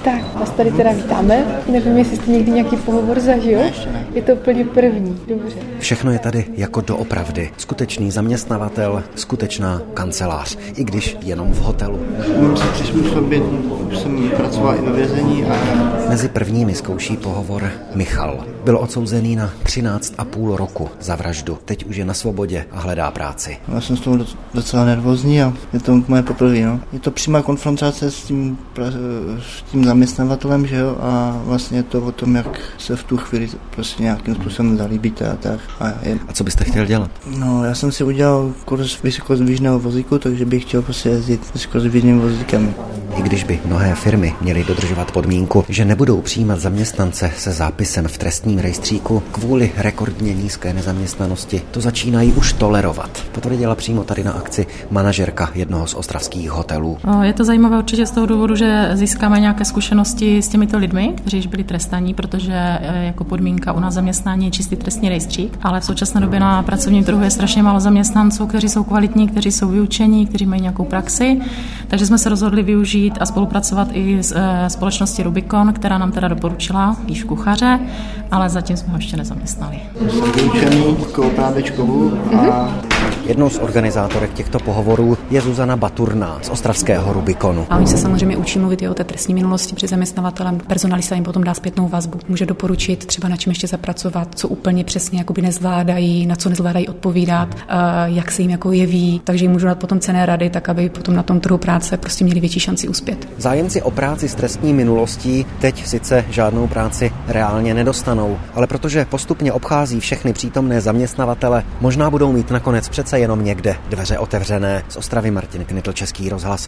Tak, vás tady teda vítáme. Nevím, jestli jste někdy nějaký pohovor zažil. Ne. Je to úplně první, dobře. Všechno je tady jako doopravdy. Skutečný zaměstnavatel, skutečná kancelář, i když jenom v hotelu. Umím se přizpůsobit, už jsem pracoval i ve vězení a... Mezi prvními zkouší pohovor Michal. Byl odsouzený na 13,5 roku za vraždu. Teď už je na svobodě a hledá práci. Já jsem z toho docela nervózní a je to moje poprvé. No. Je to přímá konfrontace s tím zaměstnavatelem, že jo, a vlastně je to o tom, jak se v tu chvíli prostě nějakým způsobem zalíbíte a tak. A co byste chtěl dělat? No, já jsem si udělal kurz vysokozdvižného vozíku, takže bych chtěl prostě jezdit vysokozdvižným vozíkem. I když by mnohé firmy měly dodržovat podmínku, že nebudou přijímat zaměstnance se zápisem v trestním rejstříku kvůli rekordně nízké nezaměstnanosti, to začínají už tolerovat. Potvrdila přímo tady na akci manažerka jednoho z ostravských hotelů. Je to zajímavé určitě z toho důvodu, že získáme nějaké zkušenosti s těmito lidmi, kteří již byli trestaní, protože jako podmínka u nás zaměstnání je čistý trestní rejstřík, ale v současné době na pracovním trhu je strašně málo zaměstnanců, kteří jsou kvalitní, kteří jsou vyučení, kteří mají nějakou praxi, takže jsme se rozhodli využít a spolupracovat i s společností Rubicon, která nám teda doporučila již kuchaře, ale zatím jsme ho ještě nezaměstnali. Jsem vyučený kooprábečkovou a... Jednou z organizátorek těchto pohovorů je Zuzana Baturná z ostravského Rubiconu. A oni se samozřejmě učí mluvit i o té trestní minulosti před zaměstnavatelem. Personalista jim potom dá zpětnou vazbu. Může doporučit třeba na čem ještě zapracovat, co úplně přesně jakoby nezvládají, na co nezvládají odpovídat, jak se jim jako jeví, takže jim můžu dát potom cenné rady, tak aby potom na tom trhu práce prostě měli větší šanci uspět. Zájemci o práci s trestní minulostí teď sice žádnou práci reálně nedostanou, ale protože postupně obchází všechny přítomné zaměstnavatele, možná budou mít nakonec přece jenom někde dveře otevřené. Z Ostravy Martin Knitl, Český rozhlas.